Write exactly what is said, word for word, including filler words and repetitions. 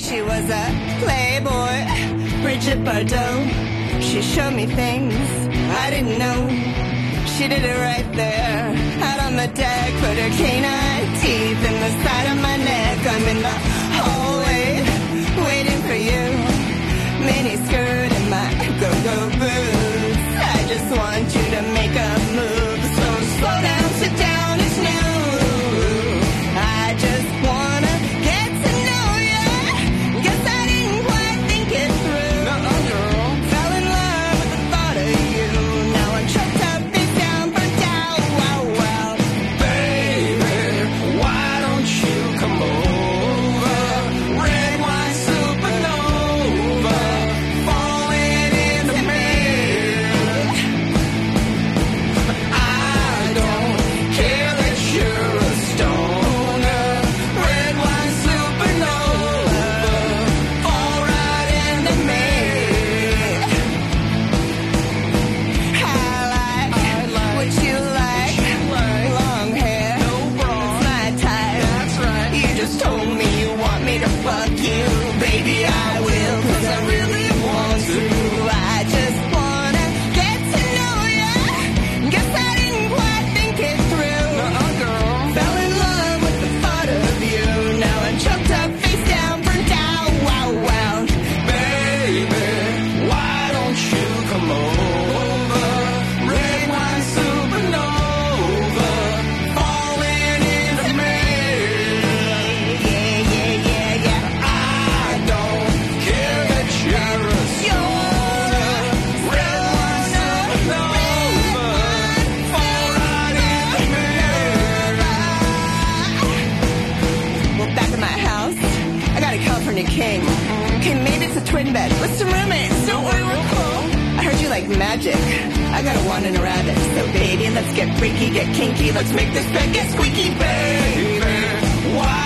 she was a playboy, Bridget Bardot. She showed me things I didn't know. She did it right there, out on the deck. Put her canine teeth in the side of my neck. I'm in the hallway, waiting for you. Mini skirt and my go-go boots. I just want you to make a move. So slow down, sit down, it's new. I just wanna get to know ya. Guess I didn't quite think it through. Nuh-uh, girl. Fell in love with the thought of you. Now I'm choked up, face down, burnt out. Wow, wow. Baby, why don't you come over? Red wine supernova, falling into me. I don't care that you're a stoner. Red wine supernova, fall right into me. I like what you like. Long hair, No bra. it's my type. That's right. You just told me you want me to fuck you. Baby, I will, cause I really want to. I just wanna get to know ya. Guess I didn't quite think it through. Nuh-uh, girl. Fell in love with the thought of you. Now I'm choked up, face down, burnt out. Wow, wow. Baby, why don't you come over? Red wine supernova, falling into me. Yeah, yeah, yeah, yeah. I don't care that you're a stoner. Red wine supernova, fall right into me. Well, back at my house, I got a California king. Okay, maybe it's a twin bed with some roommates. Don't worry, we're cool. I heard you like magic. I got a wand and a rabbit. So baby, let's get freaky, get kinky. Let's make this bed get squeaky, baby. Baby, why